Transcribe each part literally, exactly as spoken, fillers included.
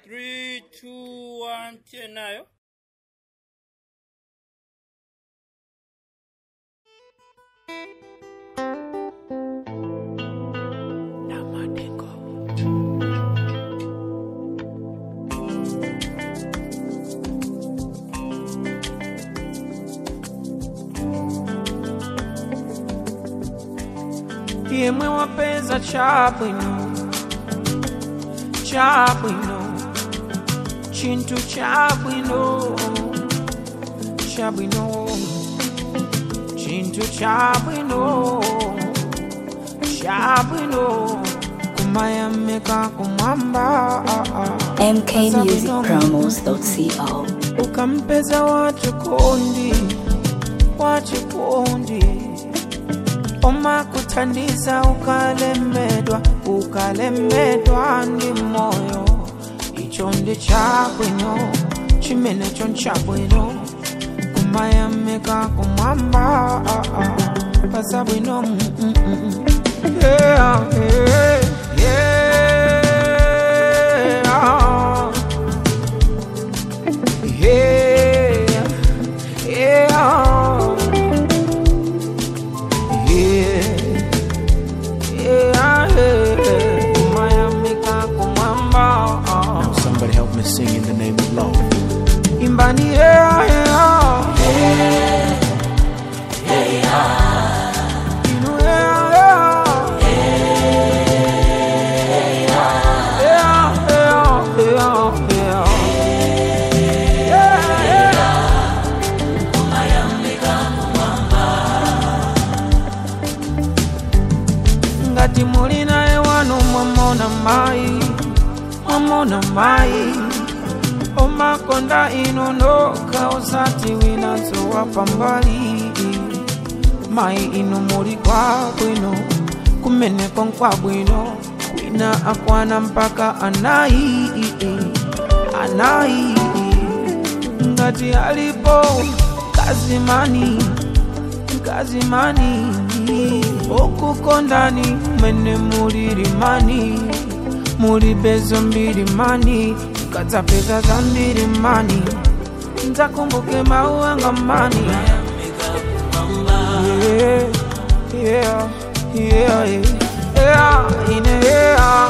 three, two, one, tenayo. Yemwe wapeza chabwino, chabwino, chintu chabwino, chabwino, chintu chabwino, chabwino, kumayameka kumwamba. M K Music Promos dot co. Ukampeza wachikondi, wachikondi, Oma kutaniza ukalemedwa, ukalemedwa ndi moyo. Ichonde chabwino, chimene chon chabwino, kumayameka kumwamba. Pasabwino, mm mm mm. Yeah, yeah, yeah, yeah, yeah. Now somebody help me sing in the name of love. Imbani yeah yeah yeah yeah you know yeah yeah yeah yeah yeah yeah ngati muli naye wanu mwamona mai mwamona mai omakonda inonoka osati winazo wapambali mai ino muri kwa bwino kumene konkwa bwino wina akwana mpaka anai anai ngati alipo kazimani kazimani okukondani mene muri rimani muri bezo mbiri mani Kata pesa zambiri mani nzakumbuke mauanga mani. Yeah, yeah, yeah, yeah, ine yeah,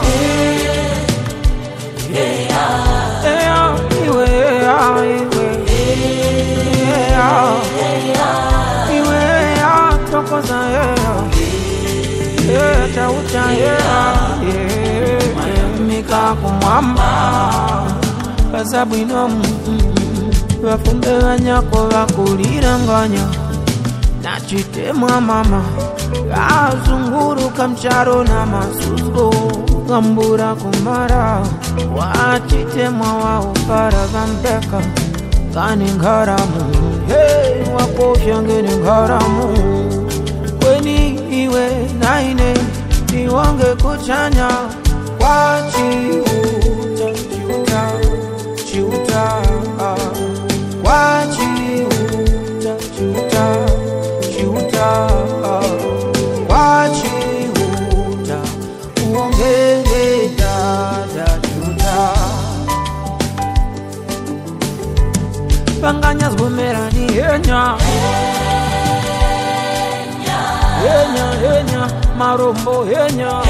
yeah, yeah, iwe yeah, iwe yeah, iwe yeah, tokoza yeah, yeah, chaucha yeah, yeah, mika kumwamba. Pasabwino bafumbe banyako bakuliranganya nachitemwa mama azunguruka mcharo na masuzo gambura kumara wachitemwa wao para gambeka kani ngaramu hey wakofya ngene ngaramu kweni iwe naine niwange kuchanya wachi uta Chuta, wachi uta, chuta, chuta, wachi uta, uongele dada chuta. Panganya zbumera ni henya, henya, henya, marombo henya,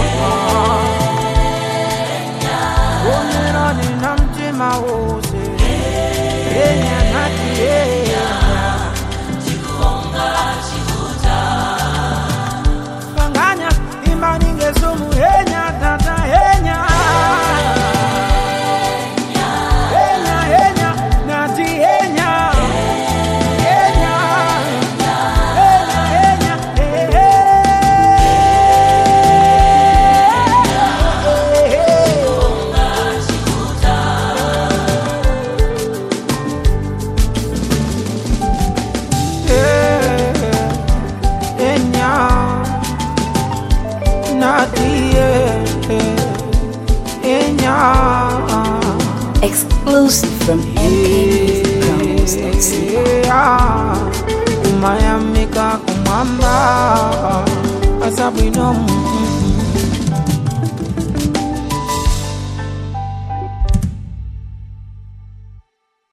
umera ni namche maose. Enya nati enya chikuonga chikuta Panganya imani ngesumu enya tata enya Enya enya nati enya Enya Enya Enya Exclusive from M K Music Promos dot co. Umayamika kumamba Pasabwino